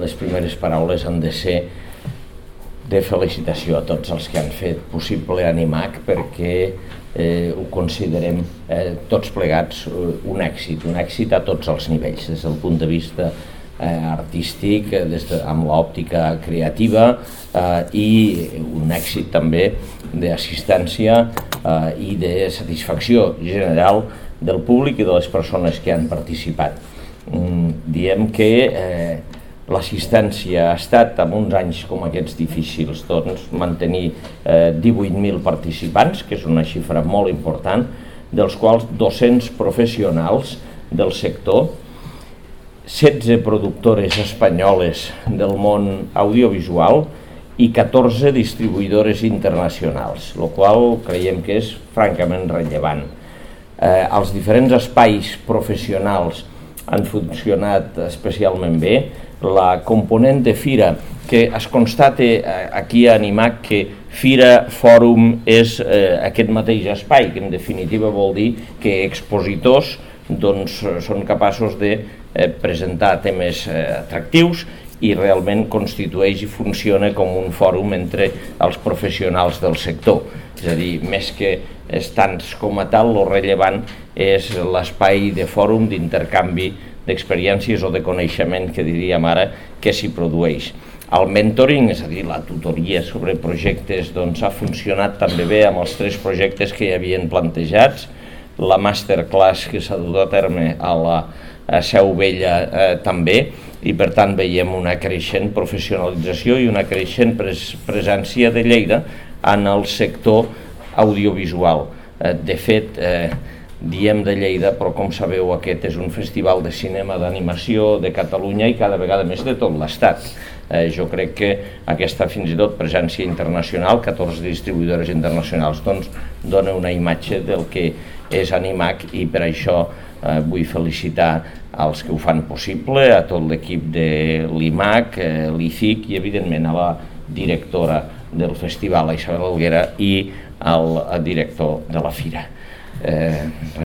les primeres paraules han de ser de felicitació a tots els que han fet possible Animac, perquè ho considerem tots plegats un èxit a tots els nivells, des del punt de vista artístic, amb l'òptica creativa, i un èxit també d'assistència i de satisfacció general del públic i de les persones que han participat. Diem que l'assistència ha estat, en uns anys com aquests difícils, doncs, mantenir 18.000 participants, que és una xifra molt important, dels quals 200 professionals del sector, 16 productores espanyoles del món audiovisual i 14 distribuïdores internacionals, el qual creiem que és francament rellevant. Els diferents espais professionals han funcionat especialment bé. La component de fira, que es constata aquí a Animac que fira, fòrum és aquest mateix espai, que en definitiva vol dir que expositors són capaços de presentar temes atractius i realment constitueix i funciona com un fòrum entre els professionals del sector. És a dir, més que estants com a tal, el rellevant és l'espai de fòrum d'intercanvi d'experiències o de coneixement, que diríem ara, que s'hi produeix. El mentoring, és a dir, la tutoria sobre projectes, ha funcionat també bé amb els 3 projectes que hi havien plantejats. La masterclass que s'ha dut a terme a la Seu Vella també, i per tant veiem una creixent professionalització i una creixent presència de Lleida en el sector audiovisual. De fet, diem de Lleida, però com sabeu aquest és un festival de cinema d'animació de Catalunya i cada vegada més de tot l'Estat. Jo crec que aquesta fins i tot presència internacional, 14 distribuïdores internacionals, dona una imatge del que és Animac, i per això vull felicitar als que ho fan possible, a tot l'equip de l'IMAC, l'IFIC i evidentment a la directora del festival, a Isabel Alguera, i al director de la fira.